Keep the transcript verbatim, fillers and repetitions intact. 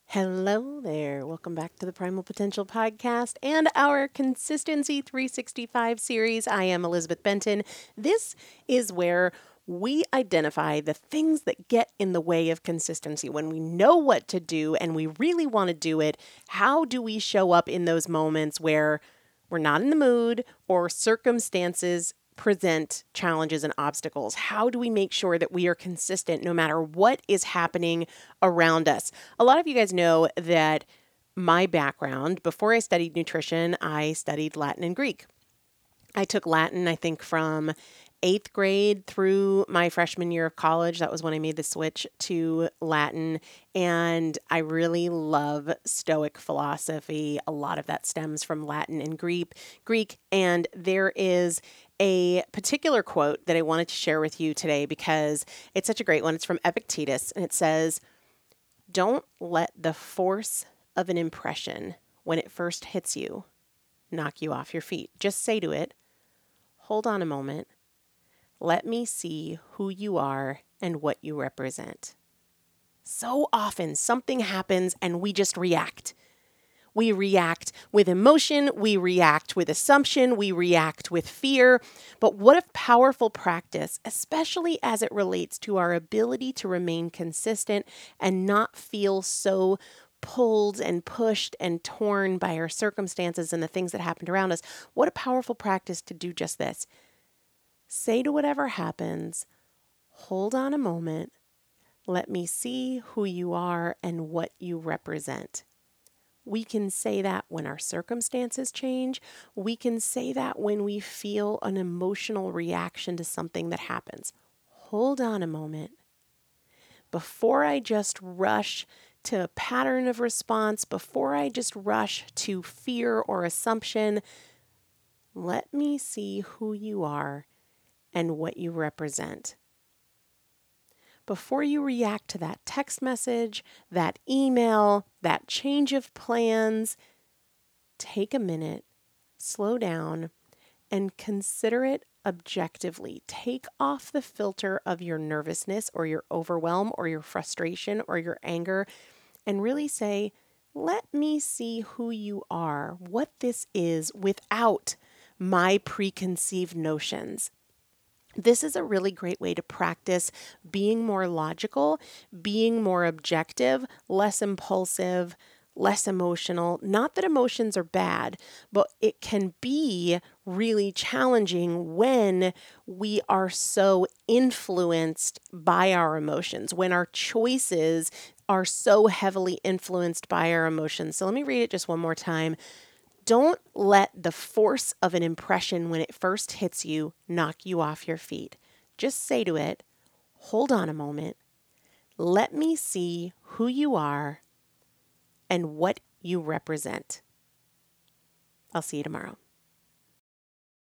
Hello there. Welcome back to the Primal Potential Podcast and our Consistency three sixty-five series. I am Elizabeth Benton. This is where we identify the things that get in the way of consistency. When we know what to do and we really want to do it, how do we show up in those moments where we're not in the mood or circumstances present challenges and obstacles? How do we make sure that we are consistent no matter what is happening around us? A lot of you guys know that my background, before I studied nutrition, I studied Latin and Greek. I took Latin, I think, from eighth grade through my freshman year of college. That was when I made the switch to Latin. And I really love Stoic philosophy. A lot of that stems from Latin and Greek. Greek. And there is a particular quote that I wanted to share with you today because it's such a great one. It's from Epictetus, and it says, "Don't let the force of an impression when it first hits you knock you off your feet. Just say to it, hold on a moment. Let me see who you are and what you represent." So often something happens and we just react. We react with emotion, we react with assumption, we react with fear. But what a powerful practice, especially as it relates to our ability to remain consistent and not feel so pulled and pushed and torn by our circumstances and the things that happened around us. What a powerful practice to do just this. Say to whatever happens, hold on a moment. Let me see who you are and what you represent. We can say that when our circumstances change. We can say that when we feel an emotional reaction to something that happens. Hold on a moment. Before I just rush to a pattern of response, before I just rush to fear or assumption, let me see who you are and what you represent. Before you react to that text message, that email, that change of plans, take a minute, slow down, and consider it objectively. Take off the filter of your nervousness or your overwhelm or your frustration or your anger and really say, let me see who you are, what this is without my preconceived notions. This is a really great way to practice being more logical, being more objective, less impulsive, less emotional. Not that emotions are bad, but it can be really challenging when we are so influenced by our emotions, when our choices are so heavily influenced by our emotions. So let me read it just one more time. Don't let the force of an impression when it first hits you knock you off your feet. Just say to it, hold on a moment. Let me see who you are and what you represent. I'll see you tomorrow.